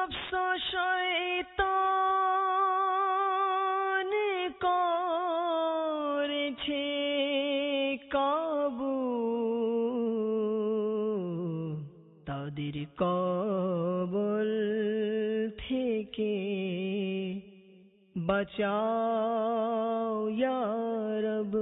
নফস শয়তান করেছে কাবু, তাদের কবল থেকে বাঁচাও ইয়া রব।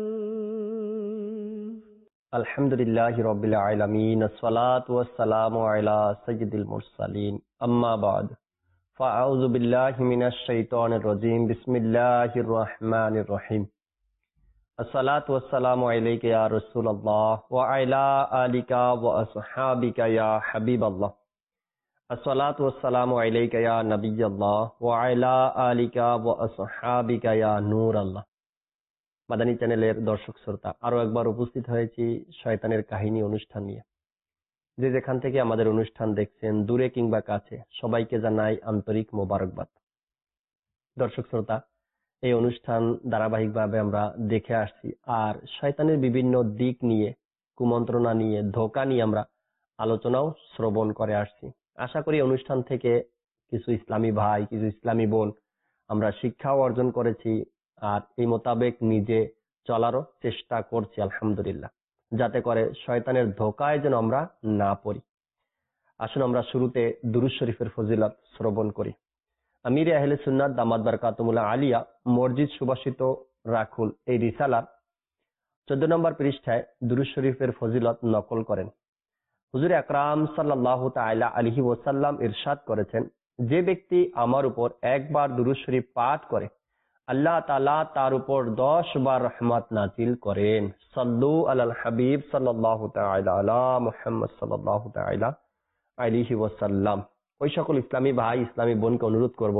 আলহামদুলিল্লাহি রাব্বিল আলামিন, আসসালাতু ওয়াসসালামু আলা সাইয়্যিদিল মুরসালিন, আম্মা বা'দ। ফাআউযু বিল্লাহি মিনাশ শাইতানির রাজীম, বিসমিল্লাহির রহমানির রহিম। আসসালাতু ওয়াসসালামু আলাইকা ইয়া রাসূলুল্লাহ ওয়া আলা আলিকা ওয়া আসহাবিকা ইয়া হাবিবাল্লাহ। আসসালাতু ওয়াসসালামু আলাইকা ইয়া নবিয়াল্লাহ ওয়া আলা আলিকা ওয়া আসহাবিকা ইয়া নূরাল্লাহ। মাদানী চ্যানেলের দর্শক শ্রোতা, আরো একবার উপস্থিত হয়েছি শয়তানের কাহিনী অনুষ্ঠান নিয়ে। যে যেখান থেকে আমাদের অনুষ্ঠান দেখছেন, দূরে কিংবা কাছে, সবাইকে জানাই আন্তরিক মোবারকবাদ। দর্শক শ্রোতা, এই অনুষ্ঠান ধারাবাহিকভাবে আমরা দেখে আসছি, আর শয়তানের বিভিন্ন দিক নিয়ে, কুমন্ত্রণা নিয়ে, ধোঁকা নিয়ে আমরা আলোচনাও শ্রবণ করে আসছি। আশা করি অনুষ্ঠান থেকে কিছু ইসলামী ভাই, কিছু ইসলামী বোন আমরা শিক্ষাও অর্জন করেছি, আর এই মোতাবেক নিজে চলারও চেষ্টা করছি আলহামদুলিল্লাহ, যাতে করে শয়তানের ধোঁকায় যেন আমরা না পড়ি। আসুন আমরা শুরুতে দুরূদ শরীফের ফজিলত শ্রবণ করি। আমির আহলে সুন্নাত দামাত বারকাতুহুল আলিয়া মসজিদ সুবাসিত রাখুন এই রিসালার 14 নম্বর পৃষ্ঠায় দুরূদ শরীফের ফজিলত নকল করেন। হুজুর আকরাম সাল্লাল্লাহু তাআলা আলাইহি ওয়াসাল্লাম ইরশাদ করেছেন, যে ব্যক্তি আমার উপর একবার দুরূদ শরীফ পাঠ করে, আল্লাহ তাআলা তার উপর 10 বার রহমত নাজিল করেন। সাল্লু আলাল হাবিব সাল্লাল্লাহু তাআলা আলা মুহাম্মদ সাল্লাল্লাহু তাআলা আলাইহি ওয়াসাল্লাম। ওই সকল ইসলামী ভাই, ইসলামী বোনকে অনুরোধ করব,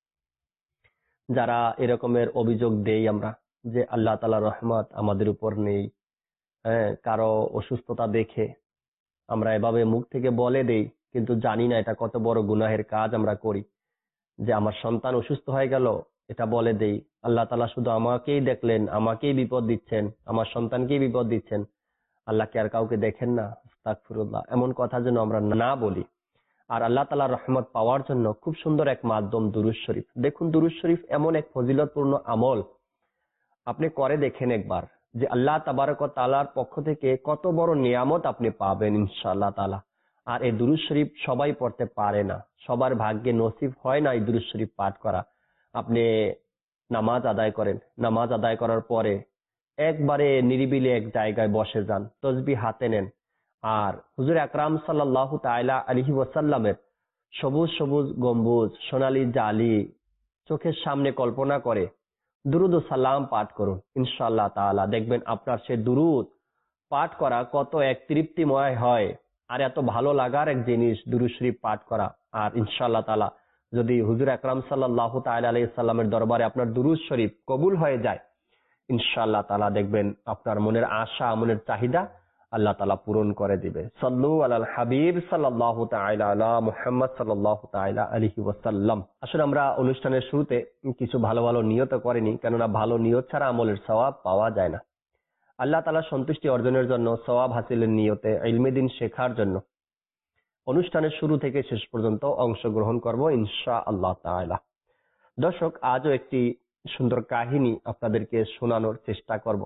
যারা এরকমের অভিযোগ দেই আমরা যে আল্লাহ তাআলার রহমত আমাদের উপর নেই, কারো অসুস্থতা দেখে আমরা এভাবে মুখ থেকে বলে দেই, কিন্তু জানি না এটা কত বড় গুনাহের কাজ আমরা করি। যে আমার সন্তান অসুস্থ হয়ে গেল, এটা বলে দেই, আল্লাহ তাআলা শুধু আমাকেই দেখলেন, আমাকেই বিপদ দিচ্ছেন, আমার সন্তানকেই বিপদ দিচ্ছেন, আল্লাহ কি আর কাউকে দেখেন না? আস্তাগফিরুল্লাহ। এমন কথা যেন আমরা না বলি। আর আল্লাহ তাআলার রহমত পাওয়ার জন্য খুব সুন্দর এক মাধ্যম দুরূদ শরীফ। দেখুন, দুরূদ শরীফ এমন এক ফজিলতপূর্ণ আমল, আপনি করে দেখেন একবার, যে আল্লাহ তাবারক ওয়া তাআলার পক্ষ থেকে কত বড় নিয়ামত আপনি পাবেন ইনশাআল্লাহ তাআলা। আর এই দুরূদ শরীফ সবাই পড়তে পারে না, সবার ভাগ্যে নসিব হয় না এই দুরূদ শরীফ পাঠ করা। আপনি নামাজ আদায় করেন, নামাজ আদায় করার পরে একবারে নিরিবিলি এক জায়গায় বসে যান, তসবিহ হাতে নেন, আর হুজুর আকরাম সাল্লাল্লাহু তাআলা আলাইহি ওয়াসাল্লামের সবুজ সবুজ গম্বুজ, সোনালী জালি চোখের সামনে কল্পনা করে দুরুদ ও সালাম পাঠ করুন। ইনশাআল্লাহ তাআলা দেখবেন আপনার সে দুরুদ পাঠ করা কত এক তৃপ্তিময় হয়, আর এত ভালো লাগার এক জিনিস দুরূদ শরীফ পাঠ করা। আর ইনশাআল্লাহ তাআলা যদি হুজুর আকরাম সাল্লাল্লাহু তাআলা আলাইহি সাল্লামের দরবারে আপনার দুরূদ শরীফ কবুল হয়ে যায়, ইনশাআল্লাহ তাআলা দেখবেন আপনার মনের আশা, মনের চাহিদা আল্লাহ তাআলা পূরণ করে দিবে। সাল্লু আলাল হাবিব সাল্লাল্লাহু তাআলা আলা মুহাম্মদ সাল্লাল্লাহু তাআলা আলাইহি ওয়াসাল্লাম। আসলে আমরা অনুষ্ঠানের শুরুতে কিছু ভালো ভালো নিয়ত করিনি, কেননা ভালো নিয়ত ছাড়া আমলের সওয়াব পাওয়া যায় না। আল্লাহ তাআলার সন্তুষ্টি অর্জনের জন্য, সওয়াব হাসিলের নিয়তে, ইলমে দ্বীন শেখার জন্য অনুষ্ঠানের শুরু থেকে শেষ পর্যন্ত অংশগ্রহণ করব ইনশাআল্লাহ তাআলা। দর্শক, আজও একটি সুন্দর কাহিনী আপনাদেরকে শোনানোর চেষ্টা করব,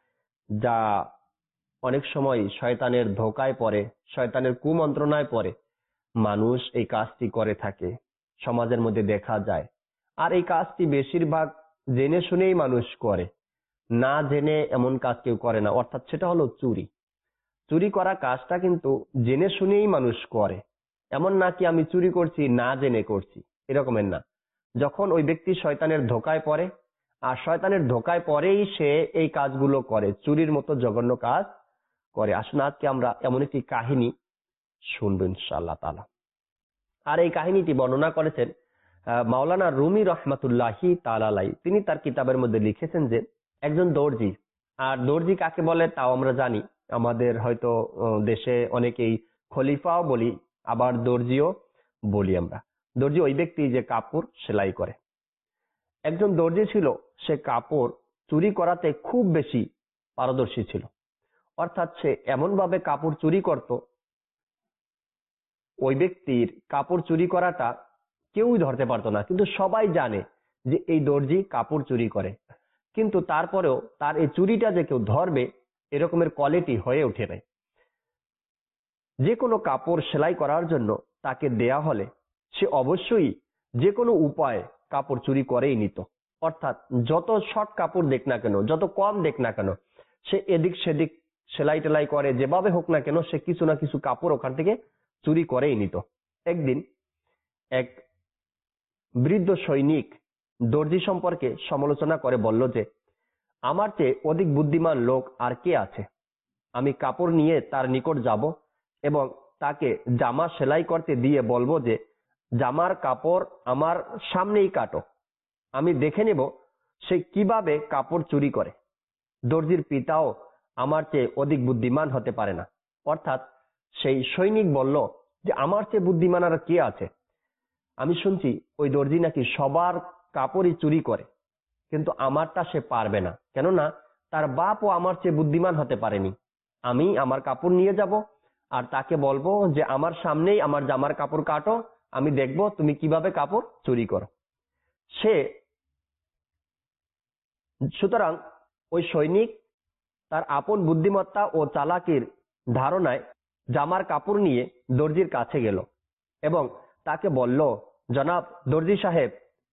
যা অনেক সময় শয়তানের ধোঁকায় পড়ে, শয়তানের কুমন্ত্রণায় পড়ে মানুষ এই কাজটি করে থাকে, সমাজের মধ্যে দেখা যায়। আর এই কাজটি বেশিরভাগ জেনে শুনেই মানুষ করে, না জেনে এমন কাজ কেউ করে না। অর্থাৎ সেটা হলো চুরি। চুরি করা কাজটা কিন্তু জেনে শুনেই মানুষ করে। এমন না কি আমি চুরি করছি না জেনে করছি, এরকমের না। যখন ওই ব্যক্তি শয়তানের ধোঁকায় পড়ে, আর শয়তানের ধোঁকায় পড়েই সে এই কাজগুলো করে, চুরির মতো জঘন্য কাজ করে। আসুন আজকে আমরা এমন একটি কাহিনী শুনবো ইনশাআল্লাহ তাআলা। আর এই কাহিনীটি বর্ণনা করেছেন মাওলানা রুমি রহমাতুল্লাহি তাআলা আলাইহি। তিনি তার কিতাবের মধ্যে লিখেছেন যে একজন দর্জি, আর দর্জি কাকে বলে তাও আমরা জানি, আমাদের হয়তো দেশে অনেকেই খলিফাও বলি, আবার দর্জিও বলি আমরা। দর্জি ওই ব্যক্তি যে কাপড় সেলাই করে। একজন দর্জি ছিল, সে কাপড় চুরি করাতে খুব বেশি পারদর্শী ছিল। অর্থাৎ সে এমন ভাবে কাপড় চুরি করত, ওই ব্যক্তির কাপড় চুরি করাটা কেউই ধরতে পারতো না, কিন্তু সবাই জানে যে এই দর্জি কাপড় চুরি করে। কিন্তু তারপরেও তার এই চুরিটা যে কেউ ধরবে এরকমের কোয়ালিটি হয়ে ওঠে নাই। যে কোনো কাপড় সেলাই করার জন্য তাকে দেয়া হলে সে অবশ্যই যে কোনো উপায়ে কাপড় চুরি করেই নিত। অর্থাৎ যত শর্ট কাপড় দেখ না কেন, যত কম দেখ না কেন, সে এদিক সেদিক সেলাই টেলাই করে, যেভাবে হোক না কেন সে কিছু না কিছু কাপড় ওখান থেকে চুরি করেই নিত। একদিন এক বৃদ্ধ সৈনিক দর্জি সম্পর্কে সমালোচনা করে বলল যে, আমার চেয়ে অধিক বুদ্ধিমান লোক আর কে আছে? আমি কাপড় নিয়ে তার নিকট যাব এবং তাকে জামা সেলাই করতে দিয়ে বলবো যে, জামার কাপড় আমার সামনেই কাটো, আমি দেখে নেব সে কিভাবে কাপড় চুরি করে। দর্জির পিতাও আমার চেয়ে অধিক বুদ্ধিমান হতে পারে না। অর্থাৎ সেই সৈনিক বলল যে, আমার চেয়ে বুদ্ধিমান আর কে আছে? আমি শুনছি ওই দর্জি নাকি সবার কাপড়ই চুরি করে, কিন্তু আমারটা সে পারবে না, কেননা তার বাপও আমার চেয়ে বুদ্ধিমান হতে পারেনি। আমি আমার কাপড় নিয়ে যাব আর তাকে বলবো যে, আমার সামনেই আমার জামার কাপড় কাটো, আমি দেখবো তুমি কিভাবে কাপড় চুরি করো। সুতরাং ওই সৈনিক তার আপন বুদ্ধিমত্তা ও চালাকির ধারণায় জামার কাপড় নিয়ে দর্জির কাছে গেল এবং তাকে বলল, জনাব দর্জি সাহেব,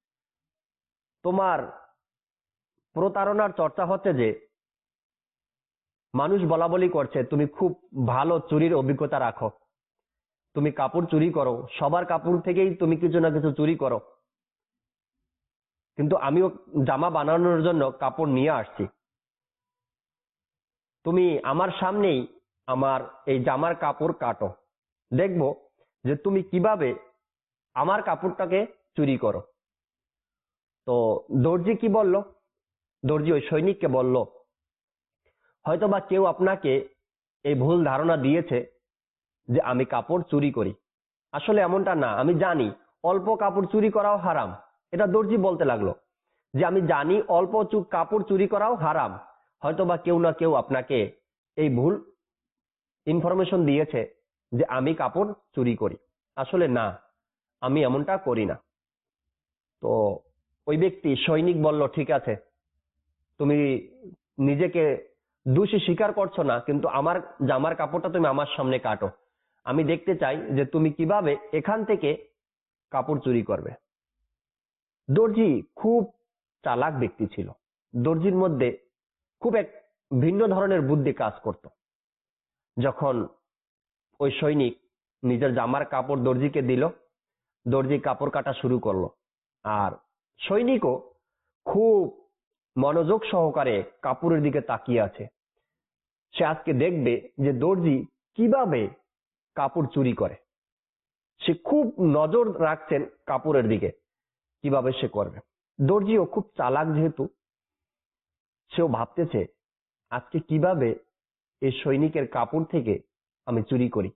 তোমার প্রতারণার চর্চা হচ্ছে যে মানুষ বলা বলি করছে তুমি খুব ভালো চুরির অভিজ্ঞতা রাখো, তুমি কাপড় চুরি করো, সবার কাপড় থেকেই তুমি কিছু না কিছু চুরি করো, কিন্তু আমিও জামা বানানোর জন্য কাপড় নিয়ে আসছি, তুমি আমার সামনেই আমার এই জামার কাপড় কাটো, দেখবো যে তুমি কিভাবে আমার কাপড়টাকে চুরি করো। তো দর্জি কি বলল? দর্জি ওই সৈনিককে বলল, হয়তোবা কেউ আপনাকে এই ভুল ধারণা দিয়েছে যে আমি কাপড় চুরি করি। আসলে এমনটা না, আমি জানি অল্প কাপড় চুরি করাও হারাম। এটা দর্জি বলতে লাগলো যে, আমি জানি অল্প কাপড় চুরি করাও হারাম, হয়তোবা কেউ না কেউ আপনাকে এই ভুল ইনফরমেশন দিয়েছে যে আমি কাপড় চুরি করি। আসলে না, আমি এমনটা করি না। তো ওই ব্যক্তি সৈনিক বলল, ঠিক আছে, তুমি নিজেকে দোষী স্বীকার করছো না, কিন্তু আমার জামার কাপড়টা তুমি আমার সামনে কাটো, আমি দেখতে চাই যে তুমি কিভাবে এখান থেকে কাপড় চুরি করবে। দর্জি খুব চালাক ব্যক্তি ছিল। দর্জির মধ্যে খুব এক ভিন্ন ধরনের বুদ্ধি কাজ করত। যখন ওই সৈনিক নিজের জামার কাপড় দর্জিকে দিল, দর্জি কাপড় কাটা শুরু করলো, আর সৈনিকও খুব মনোযোগ সহকারে কাপড়ের দিকে তাকিয়ে আছে। সে আজকে দেখবে যে দর্জি কিভাবে কাপড় চুরি করে। সে খুব নজর রাখছেন কাপড়ের দিকে, কিভাবে সে করবে। দর্জিও খুব চালাক, যেহেতু সেও ভাবতেছে আজকে কিভাবে এই সৈনিকের কাপড় থেকে আমি চুরি করি।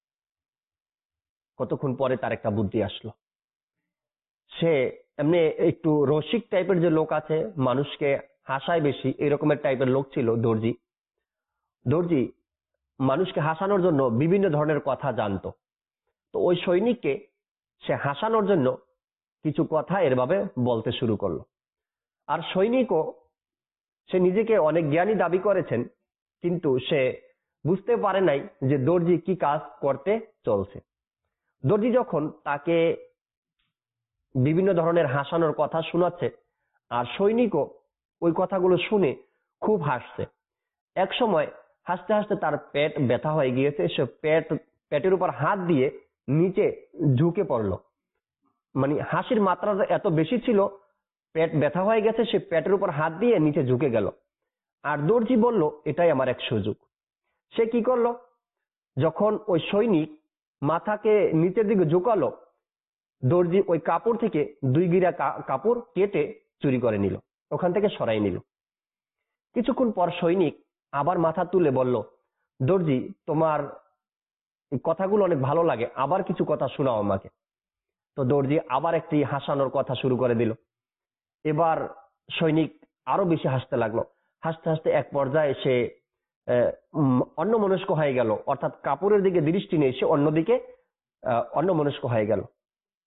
কতক্ষণ পরে তার একটা বুদ্ধি আসলো। সে এমনি একটু রসিক টাইপের যে লোক আছে, মানুষকে হাসায় বেশি, এরকমের টাইপের লোক ছিল দর্জি। দর্জি মানুষকে হাসানোর জন্য বিভিন্ন ধরনের কথা জানতো। তো ওই সৈনিককে সে হাসানোর জন্য কিছু কথা এরভাবে বলতে শুরু করলো। আর সৈনিকও, সে নিজেকে অনেক জ্ঞানী দাবি করেছেন, কিন্তু সে বুঝতে পারে নাই যে দর্জি কি কাজ করতে চলছে। দর্জি যখন তাকে বিভিন্ন ধরনের হাসানোর কথা শোনাচ্ছে, আর সৈনিকও ওই কথাগুলো শুনে খুব হাসছে। এক সময় হাসতে হাসতে তার পেট ব্যথা হয়ে গিয়েছে, সে পেটের উপর হাত দিয়ে নিচে ঝুঁকে পড়লো। মানে হাসির মাত্রাটা এত বেশি ছিল, পেট ব্যথা হয়ে গেছে, সে পেটের উপর হাত দিয়ে নিচে ঝুঁকে গেল। আর দর্জি বলল, এটাই আমার এক সুযোগ। সে কি করলো, যখন ওই সৈনিক মাথাকে নিচের দিকে ঝুঁকালো, দর্জি ওই কাপড় থেকে 2 গিরা কাপড় কেটে চুরি করে নিল, ওখান থেকে সরাই নিল। কিছুক্ষণ পর সৈনিক আবার মাথা তুলে বলল, দর্জি, তোমার কথাগুলো অনেক ভালো লাগে, আবার কিছু কথা শোনাও আমাকে। তো দর্জি আবার একটি হাসানোর কথা শুরু করে দিল। এবার সৈনিক আরো বেশি হাসতে লাগলো। হাসতে হাসতে এক পর্যায়ে সে অন্যমনস্ক হয়ে গেল, অর্থাৎ কাপড়ের দিকে দৃষ্টি নেই, সে অন্যদিকে অন্যমনস্ক হয়ে গেল।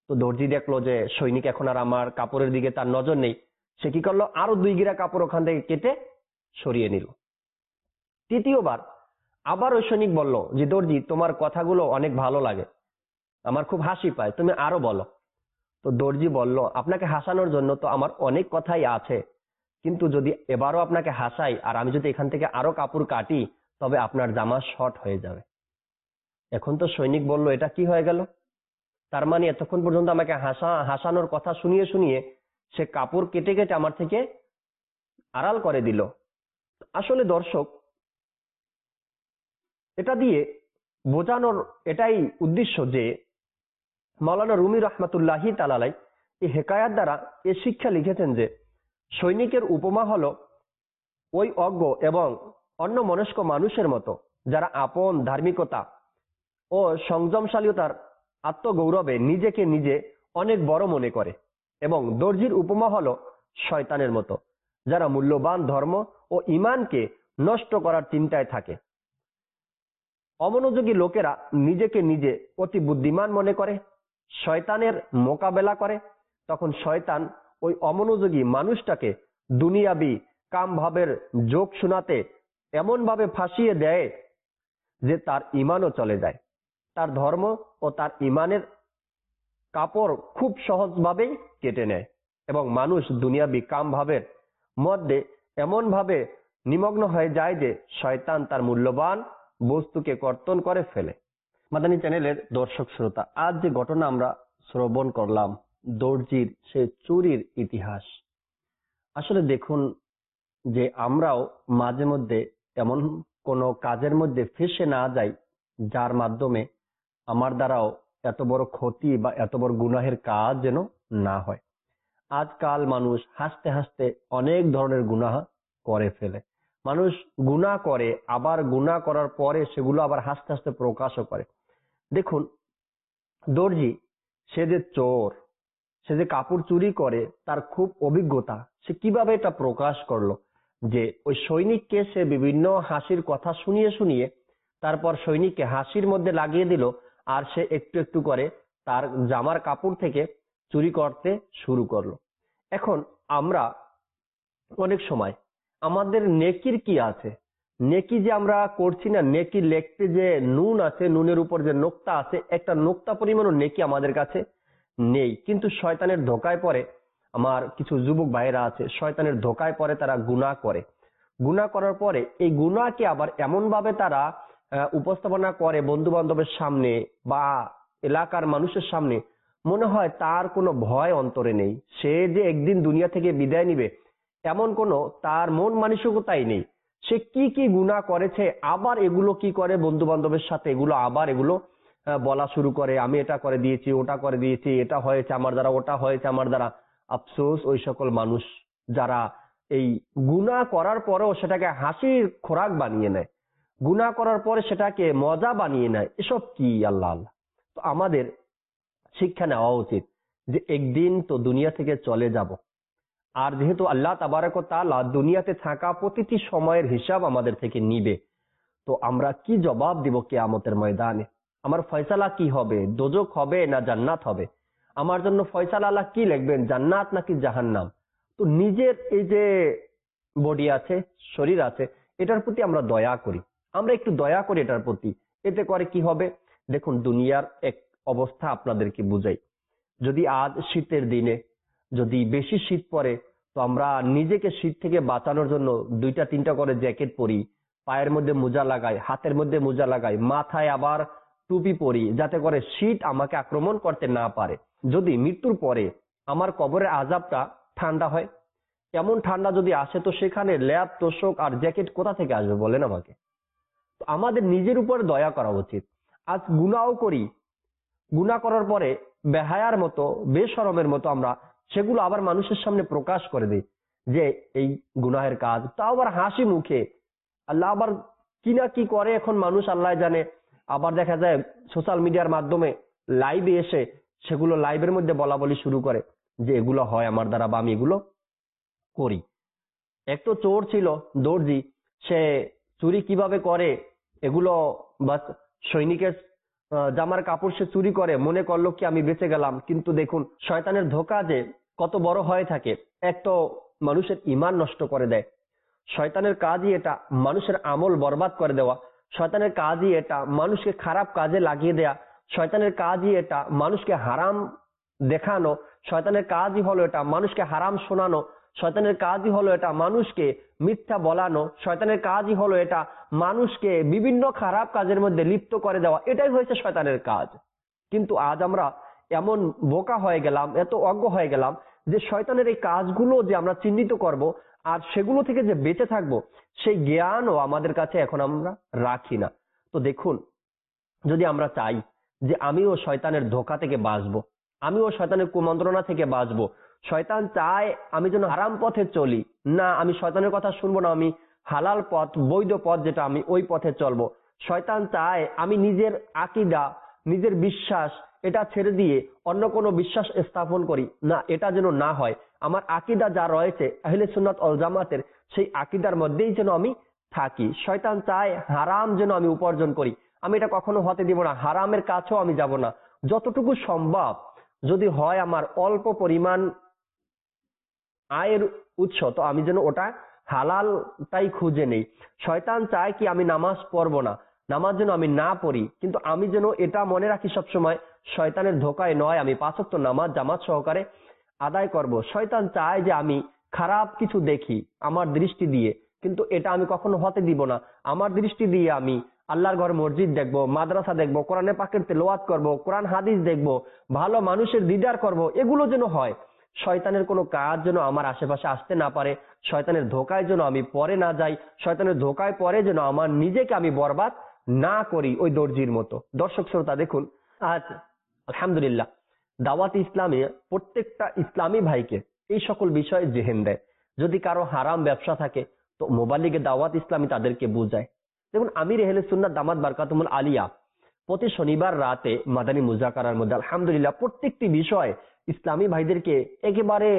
তো দর্জি দেখলো যে সৈনিক এখন আর আমার কাপড়ের দিকে তার নজর নেই, সে কি করলো, আরো 2 গিরা কাপড় ওখান থেকে কেটে সরিয়ে নিল। তৃতীয়বার আবার ওই সৈনিক বলল যে দর্জি, তোমার কথাগুলো অনেক ভালো লাগে, আমার খুব হাসি পায়, তুমি আরো বলো। তো দর্জি বলল, আপনাকে হাসানোর জন্য তো আমার অনেক কথাই আছে, কিন্তু যদি এবারও আপনাকে হাসাই আর আমি যদি এখান থেকে আরো কাপড় কাটি, তবে আপনার জামা শর্ট হয়ে যাবে। এখন তো সৈনিক বলল, এটা কি হয়ে গেল? তার মানে এতক্ষণ পর্যন্ত আমাকে হাসানোর কথা শুনিয়ে শুনিয়ে সে কাপড় কেটে কেটে আমার থেকে আড়াল করে দিল। আসলে দর্শক, এটা দিয়ে বোঝানোর এটাই উদ্দেশ্য যে মাওলানা রুমি রহমাতুল্লাহি তাআলা এই হেকায়াত দ্বারা এ শিক্ষা লিখেছেন যে সৈনিকের উপমা হলো ওই অজ্ঞ এবং অন্য মনস্ক মানুষের মতো যারা আপন ধার্মিকতা ও সংযমশালীতার আত্মগৌরবে নিজেকে নিজে অনেক বড় মনে করে, এবং দর্জির উপমা হলো শয়তানের মতো যারা মূল্যবান ধর্ম ও ঈমানকে নষ্ট করার চিন্তায় থাকে। অমনোযোগী লোকেরা নিজেকে নিজে অতি বুদ্ধিমান মনে করে, শয়তানের মোকাবেলা করে, তখন শয়তান ওই অমনোযোগী মানুষটাকে দুনিয়াবি কাম ভাবের যোগ শোনাতে এমন ভাবে ফাঁসিয়ে দেয় যে তার ঈমানও চলে যায়, তার ধর্ম ও তার ঈমানের কাপড় খুব সহজভাবেই কেটে নেয়, এবং মানুষ দুনিয়াবি কাম ভাবের মধ্যে এমন ভাবে নিমগ্ন হয়ে যায় যে শয়তান তার মূল্যবান বস্তুকে কর্তন করে ফেলে। মাদানী চ্যানেলের দর্শক শ্রোতা, আজ যে ঘটনা আমরা শ্রবণ করলাম, দর্জির সে চুরির ইতিহাস, আসলে দেখুন যে আমরাও মাঝে মধ্যে এমন কোন কাজের মধ্যে ফেসে না যাই যার মাধ্যমে আমার দ্বারাও এত বড় ক্ষতি বা এত বড় গুনাহের কাজ যেন না হয়। আজকাল মানুষ হাসতে হাসতে অনেক ধরনের গুনাহ করে ফেলে। মানুষ গুনাহ করে, আবার গুনাহ করার পরে সেগুলো আবার হাসতে হাসতে প্রকাশও করে। দেখুন, দর্জি সে যে চোর, সে যে কাপড় চুরি করে, তার খুব অভিজ্ঞতা। সে কিভাবে এটা প্রকাশ করলো যে ওই সৈনিককে সে বিভিন্ন হাসির কথা শুনিয়ে শুনিয়ে তারপর সৈনিককে হাসির মধ্যে লাগিয়ে দিল, আর সে একটু একটু করে তার জামার কাপড় থেকে চুরি করতে শুরু করলো। এখন আমরা অনেক সময় আমাদের নেকির কি আছে, নেকি যে আমরা করছি না, নেকি লিখতে যে নুন আছে, নুনের উপর যে নোক্তা আছে, একটা নোক্তা পরিমাণও নেকি আমাদের কাছে নেই, কিন্তু শয়তানের ধোকায় পড়ে আমার কিছু যুবক ভাইয়েরা আছে, শয়তানের ধোকায় পড়ে তারা গুনাহ করে। গুনাহ করার পরে এই গুনাহকে আবার এমন ভাবে তারা উপস্থাপনা করে বন্ধু বান্ধবের সামনে বা এলাকার মানুষের সামনে, মনে হয় তার কোনো ভয় অন্তরে নেই, সে যে একদিন দুনিয়া থেকে বিদায় নিবে এমন কোনো তার মন মানসিকতাই নেই। সে কি কি গুনাহ করেছে, আবার এগুলো কি করে বন্ধু বান্ধবের সাথে এগুলো বলা শুরু করে, আমি এটা করে দিয়েছি, ওটা করে দিয়েছি, এটা হয়েছে আমার দ্বারা, ওটা হয়েছে আমার দ্বারা। আফসোস ওই সকল মানুষ যারা এই গুনাহ করার পরেও সেটাকে হাসির খোরাক বানিয়ে নেয়, গুনাহ করার পরে সেটাকে মজা বানিয়ে নেয়, এসব কি? আল্লাহ আল্লাহ। তো আমাদের শিক্ষা নেওয়া উচিত যে একদিন তো দুনিয়া থেকে চলে যাব, আর যেহেতু আল্লাহ তাবারক ওয়া তাআলা দুনিয়াতে থাকা প্রতিটি সময়ের হিসাব আমাদের থেকে নিবে, তো আমরা কি জবাব দিব কিয়ামতের ময়দানে? আমার ফয়সালা কি হবে? দোজক হবে না জান্নাত হবে? আমার জন্য ফয়সালা আল্লাহ কি লিখবেন, জান্নাত নাকি জাহান্নাম? তো নিজের এই যে বডি আছে, শরীর আছে, এটার প্রতি আমরা দয়া করি, আমরা একটু দয়া করি এটার প্রতি। এতে করে কি হবে? দেখুন, দুনিয়ার এক অবস্থা আপনাদেরকে বুঝাই। যদি আজ শীতের দিনে যদি বেশি শীত পড়ে, তো আমরা নিজেকে শীত থেকে বাঁচানোর জন্য 2-3টা করে জ্যাকেট পরি, পায়ের মধ্যে মোজা লাগাই, হাতের মধ্যে মোজা লাগাই, মাথায় আবার টুপি পরি, যাতে করে শীত আমাকে আক্রমণ করতে না পারে। যদি মৃত্যুর পরে আমার কবরের আযাবটা ঠান্ডা হয়, এমন ঠান্ডা যদি আসে, তো সেখানে ল্যাপ তোশক আর জ্যাকেট কোথা থেকে আসবে বলেন আমাকে? তো আমাদের নিজের উপর দয়া করা উচিত। আজ গুনাহও করি, গুনাহ করার পরে বেহায়ার মতো, বেশরমের মতো আমরা সেগুলো আবার মানুষের সামনে প্রকাশ করে দিই যে এই গুনাহের কাজ, তাও আবার হাসি মুখে। আল্লাহ আবার কি না কি করে এখন মানুষ আল্লাহ জানে। আবার দেখা যায় সোশ্যাল মিডিয়ার মাধ্যমে লাইভে এসে সেগুলো লাইভের মধ্যে বলা বলি শুরু করে যে এগুলো হয় আমার দ্বারা বা আমি এগুলো করি। এক তো চোর ছিল দর্জি, সে চুরি কিভাবে করে এগুলো বাস সৈনিকের জামার কাপড় সে চুরি করে, মনে করলো কি আমি বেঁচে গেলাম। কিন্তু দেখুন শয়তানের ধোঁকা যে কত বড় হয়ে থাকে। এক তো মানুষের ঈমান নষ্ট করে দেয়, শয়তানের কাজই এটা মানুষের আমল বরবাদ করে দেওয়া, শয়তানের কাজই এটা মানুষকে খারাপ কাজে লাগিয়ে দেয়া, শয়তানের কাজই এটা মানুষকে হারাম দেখানো, শয়তানের কাজই হলো এটা মানুষকে হারাম শোনানো, শয়তানের কাজই হলো এটা মানুষকে মিথ্যা বলানো, শয়তানের কাজই হলো এটা মানুষকে বিভিন্ন খারাপ কাজের মধ্যে লিপ্ত করে দেওয়া। এটাই হয়েছে শয়তানের কাজ। কিন্তু আজ আমরা এমন বোকা হয়ে গেলাম, এত অজ্ঞ হয়ে গেলাম যে শয়তানের এই কাজগুলো যে আমরা চিহ্নিত করব আর সেগুলো থেকে যে বেঁচে থাকবো সেই জ্ঞানও আমাদের কাছে এখন আমরা রাখি না। তো দেখুন, যদি আমরা চাই যে আমিও শয়তানের ধোঁকা থেকে বাঁচবো, আমিও শয়তানের কুমন্ত্রণা থেকে বাঁচবো, শয়তান চায় আমি যেন হারাম পথে চলি, না আমি শয়তানের কথা শুনবো না, আমি হালাল পথ বৈধ পথ যেটা আমি ওই পথে চলবো। শয়তান চায় আমি নিজের আকীদা, নিজের বিশ্বাস এটা ছেড়ে দিয়ে অন্য কোনো বিশ্বাস স্থাপন করি, না এটা যেন না হয়। আমার আকীদা যা রয়েছে আহলে সুন্নাত ওয়াল জামাতের, সেই আকীদার মধ্যেই যেন আমি থাকি। শয়তান চায় হারাম যেন আমি উপার্জন করি, আমি এটা কখনো হতে দিব না, হারামের কাছেও আমি যাব না। যতটুকু সম্ভব যদি হয় আমার অল্প পরিমাণ আয়ের উৎস, তো আমি যেন ওটা হালালটাই খুঁজে নেই। শয়তান চায় কি আমি নামাজ পড়বো না, নামাজ যেন আমি না পড়ি, কিন্তু আমি যেন এটা মনে রাখি সবসময় শয়তানের ধোকায় নয়, আমি 5 ওয়াক্ত নামাজ জামাত সহকারে আদায় করব। শয়তান চায় যে আমি খারাপ কিছু দেখি আমার দৃষ্টি দিয়ে, কিন্তু এটা আমি কখনো হতে দিব না। আমার দৃষ্টি দিয়ে আমি আল্লাহর ঘর মসজিদ দেখবো, মাদ্রাসা দেখবো, কোরআনে পাকের তেলাওয়াত করব, কোরআন হাদিস দেখবো, ভালো মানুষের দিদার করব, এগুলো যেন হয়। শয়তানের কোনো কাজ যেন আমার আশেপাশে আসতে না পারে, শয়তানের ধোকায় যেন আমি পড়ে না যাই, শয়তানের ধোকায় পড়ে যেন আমার নিজেকে আমি বরবাদ না করি ওই দর্জির মতো। দর্শক শ্রোতা দেখুন, আজ আলহামদুলিল্লাহ দাওয়াত ইসলামী প্রত্যেকটা ইসলামী ভাইকে এই সকল বিষয়ে জেহেন দেয়। যদি কারো হারাম ব্যবসা থাকে তো মোবালিগে দাওয়াত ইসলামী তাদেরকে বুঝায়। দেখুন আমির আহলে সুন্নাত দামাত বারকাতুল আলিয়া প্রতি শনিবার রাতে মাদানী মুজাকারার মধ্যে আলহামদুলিল্লাহ প্রত্যেকটি বিষয় ইসলামী ভাইদেরকে একেবারে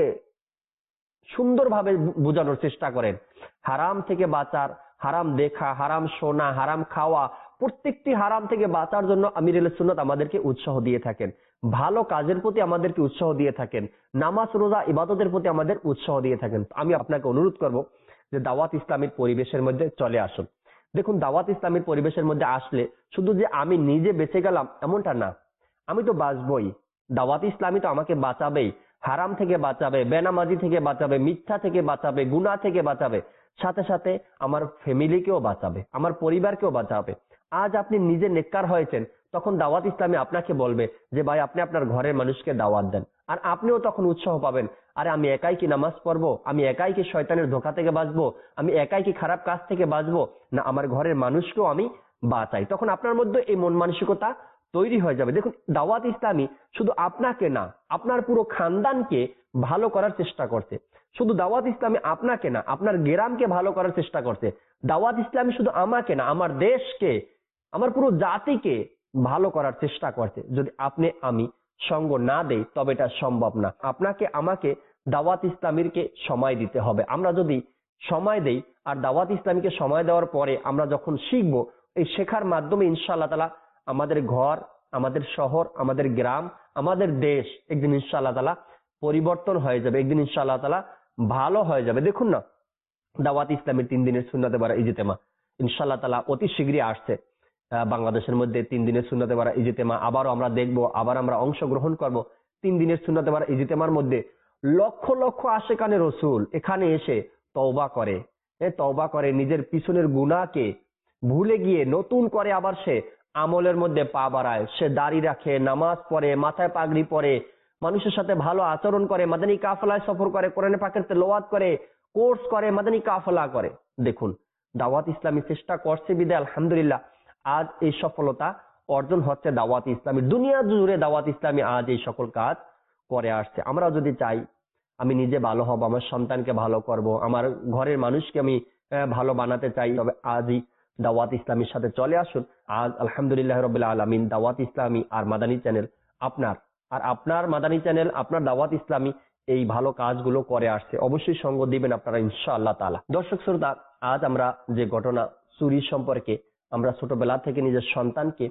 সুন্দরভাবে বোঝানোর চেষ্টা করেন। হারাম থেকে বাঁচার, হারাম দেখা, হারাম শোনা, হারাম খাওয়া, প্রত্যেকটি হারাম থেকে বাঁচার জন্য আমির আহলে সুন্নাত আমাদেরকে উৎসাহ দিয়ে থাকেন, ভালো কাজের প্রতি আমাদেরকে উৎসাহ দিয়ে থাকেন, নামাজ রোজা ইবাদতের প্রতি আমাদের উৎসাহ দিয়ে থাকেন। আমি আপনাকে অনুরোধ করব যে দাওয়াত ইসলামের পরিবেশের মধ্যে চলে আসুন। দেখুন দাওয়াত ইসলামের পরিবেশের মধ্যে আসলে শুধু যে আমি নিজে বেঁচে গেলাম এমনটা না, আমি তো বাঁচবই। দাওয়াত ইসলামী তো আমাকে বাঁচাবেই, হারাম থেকে বাঁচাবে, বেনামাজি থেকে বাঁচাবে, মিথ্যা থেকে বাঁচাবে, গুনাহ থেকে বাঁচাবে, সাথে সাথে আমার ফ্যামিলিকেও বাঁচাবে, আমার পরিবারকেও বাঁচাবে। আজ আপনি নিজে নেককার হয়েছেন, তখন দাওয়াত ইসলামী আপনাকে বলবে যে ভাই আপনি আপনার ঘরের মানুষকে দাওয়াত দেন, আর আপনিও তখন উৎসাহ পাবেন, আরে আমি একাই কি নামাজ পড়বো, আমি একাই কি শয়তানের ধোঁকা থেকে বাঁচবো, আমি একাই কি খারাপ কাজ থেকে বাঁচবো, না আমার ঘরের মানুষকেও আমি বাঁচাই। তখন আপনার মধ্যে এই মন মানসিকতা তৈরি হয়ে যাবে। দেখুন দাওয়াত ইসলামী শুধু আপনাকে না, আপনার পুরো খানদানকে ভালো করার চেষ্টা করছে। শুধু দাওয়াত ইসলামী আপনাকে না, আপনার গ্রামকে ভালো করার চেষ্টা করছে। দাওয়াত ইসলামী শুধু আমাকে না, আমার দেশকে, আমার পুরো জাতিকে ভালো করার চেষ্টা করছে। যদি আপনি আমি সঙ্গ না দেই তবে এটা সম্ভব না। আপনাকে আমাকে দাওয়াত ইসলামীকে সময় দিতে হবে। আমরা যদি সময় দেই আর দাওয়াত ইসলামীকে সময় দেওয়ার পরে আমরা যখন শিখবো, এই শেখার মাধ্যমে ইনশাআল্লাহ তাআলা আমাদের ঘর, আমাদের শহর, আমাদের গ্রাম, আমাদের দেশ একদিন ইনশাআল্লাহ তাআলা পরিবর্তন হয়ে যাবে, একদিন ইনশাআল্লাহ তাআলা ভালো হয়ে যাবে। দেখুন না দাওয়াত ইসলামের 3 দিনের সুন্নাতে বারা ইজতেমা ইনশাআল্লাহ তাআলা অতি শীঘ্রই আসছে বাংলাদেশের মধ্যে। 3 দিনের সুন্নাতে বারা ইজতেমা আবারও আমরা দেখবো, আবার আমরা অংশগ্রহণ করব। 3 দিনের সুন্নাতে বারা ইজতেমার মধ্যে লক্ষ লক্ষ আশিকানে রসুল এখানে এসে তওবা করে, তওবা করে, নিজের পিছনের গুনাহকে ভুলে গিয়ে নতুন করে আবার সে আমলের মধ্যে পা বাড়ায়, সে দাড়ি রাখে, নামাজ পড়ে, মাথায় পাগড়ি পরে, মানুষের সাথে ভালো আচরণ করে, মাদানী কাফেলায় সফর করে, কোরআনে পাকের তেলাওয়াত করে, কোর্স করে, মাদানী কাফেলা করে। দেখুন দাওয়াত ইসলামী চেষ্টা করছে বিদায় আলহামদুলিল্লাহ আজ এই সফলতা অর্জন হচ্ছে দাওয়াত ইসলামী। দুনিয়া জুড়ে দাওয়াত ইসলামী আজ এই সকল কাজ করে আসছে। আমরা যদি চাই আমি নিজে ভালো হব, আমার সন্তানকে ভালো করব, আমার ঘরের মানুষকে আমি ভালো বানাতে চাই, তবে আজই দাওয়াত ইসলামীর সাথে চলে আসুন। আজ আলহামদুলিল্লাহ রাব্বিল আলামিন দাওয়াত ইসলামী আর মাদানী চ্যানেল আপনার, আর আপনার মাদানী চ্যানেল, আপনার দাওয়াত ইসলামী এই ভালো কাজগুলো করে আসছে। অবশ্যই সঙ্গ দিবেন আপনারা ইনশাআল্লাহ তাআলা। দর্শক শ্রোতা, আজ আমরা যে ঘটনা চুরি সম্পর্কে, আমরা ছোটবেলা থেকে নিজের সন্তানকে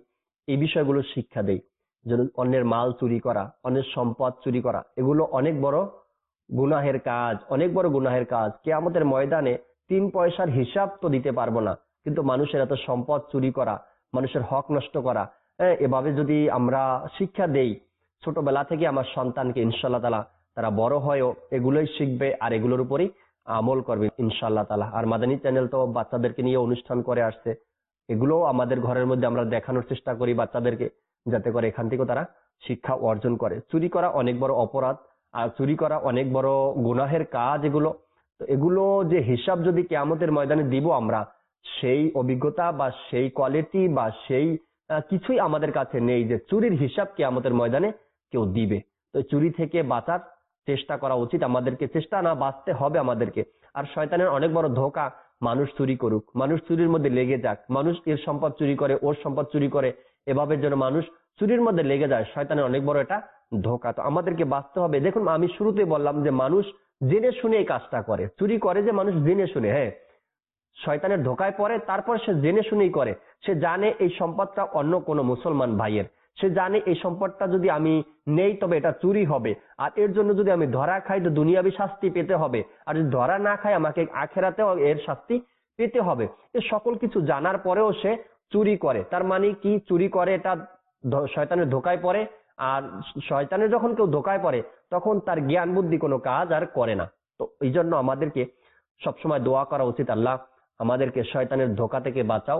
এই বিষয়গুলো শিক্ষা দেই। যেন অন্যের মাল চুরি করা, অন্যের সম্পদ চুরি করা, এগুলো অনেক বড় গুনাহের কাজ, অনেক বড় গুনাহের কাজ। কিয়ামতের ময়দানে 3 পয়সার হিসাব তো দিতে পারবো না, কিন্তু মানুষের এত সম্পদ চুরি করা, মানুষের হক নষ্ট করা, এভাবে যদি আমরা শিক্ষা দেই ছোটবেলা থেকে আমার সন্তানকে, ইনশাআল্লাহ তাআলা তারা বড় হয়েও এগুলোই শিখবে আর এগুলোর উপরই আমল করবে ইনশাআল্লাহ তাআলা। আর মাদানী চ্যানেল তো বাচ্চাদেরকে নিয়ে অনুষ্ঠান করে আসছে, এগুলো আমাদের ঘরের মধ্যে আমরা দেখানোর চেষ্টা করি বাচ্চাদেরকে, যাতে করে এখান থেকে তারা শিক্ষা অর্জন করে। চুরি করা অনেক বড় অপরাধ, আর চুরি করা অনেক বড় গুনাহের কাজ এগুলো। তো এগুলো যে হিসাব যদি কিয়ামতের ময়দানে দিব আমরা, সেই অভিজ্ঞতা বা সেই কোয়ালিটি বা সেই কিছুই আমাদের কাছে নেই যে চুরির হিসাব কিয়ামতের ময়দানে কেউ দিবে। তো চুরি থেকে বাঁচার চেষ্টা করা উচিত আমাদেরকে, চেষ্টা না বাঁচতে হবে আমাদেরকে। আর শয়তানের অনেক বড় ধোঁকা, মানুষ চুরি করুক, মানুষ চুরির মধ্যে লেগে যাক, মানুষ এর সম্পদ চুরি করে ওর সম্পদ চুরি করে, এভাবে যেন মানুষ চুরির মধ্যে লেগে যায়, শয়তানের অনেক বড় এটা ধোঁকা। তো আমাদেরকে বাঁচতে হবে। দেখুন আমি শুরুতে বললাম যে মানুষ জেনে শুনে এই কাজটা করে, চুরি করে যে মানুষ জেনে শুনে, হ্যাঁ শয়তানের ধোকায় পড়ে, তারপর সে জেনে শুনেই করে। সে জানে এই সম্পদটা অন্য কোনো মুসলমান ভাইয়ের, সে জানে এই সম্পদটা যদি আমি নেই তবে এটা চুরি হবে, আর এর জন্য যদি আমি ধরা খাই তো দুনিয়াবি শাস্তি পেতে হবে, আর যদি ধরা না খাই আমাকে আখেরাতেও এর শাস্তি পেতে হবে। এ সকল কিছু জানার পরেও সে চুরি করে। তার মানে কি, চুরি করে এটা শয়তানের ধোকায় পড়ে। আর শয়তানের যখন কেউ ধোকায় পড়ে তখন তার জ্ঞান বুদ্ধি কোনো কাজ আর করে না। তো এই জন্য আমাদেরকে সবসময় দোয়া করা উচিত, আল্লাহ আমাদেরকে শয়তানের ধোকা থেকে বাঁচাও,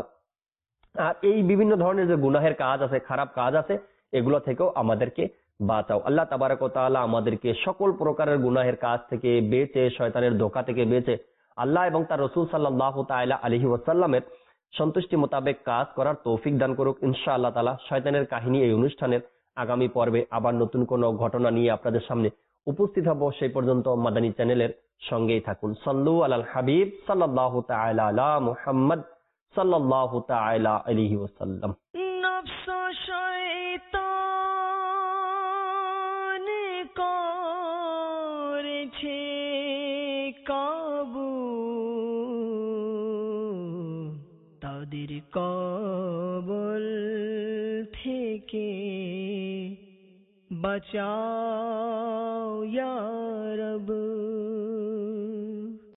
আর এই বিভিন্ন ধরনের যে গুনাহের কাজ আছে, খারাপ কাজ আছে, এগুলো থেকেও আমাদেরকে বাঁচাও। আল্লাহ তাবারক ওয়া তাআলা আমাদেরকে সকল প্রকারের গুনাহের কাজ থেকে বেঁচে, শয়তানের ধোকা থেকে বেঁচে আল্লাহ এবং তার রাসূল সাল্লাল্লাহু তাআলা আলাইহি ওয়াসাল্লামের সন্তুষ্টি মোতাবেক কাজ করার তৌফিক দান করুক ইনশাআল্লাহ তাআলা। শয়তানের কাহিনী এই অনুষ্ঠানের আগামী পর্বে আবার নতুন কোনো ঘটনা নিয়ে আপনাদের সামনে উপস্থিত হব। সেই পর্যন্ত মাদানী চ্যানেলের সঙ্গেই থাকুন। সাল্লু আলাল হাবিব সাল্লাল্লাহু তাআলা আলা মুহাম্মদ সাল্লাল্লাহু তাআলা আলাইহি ওয়াসাল্লাম। নফস শয়তান করেছে কাবু, তাদের কবল থেকে বাঁচাও ইয়া রব।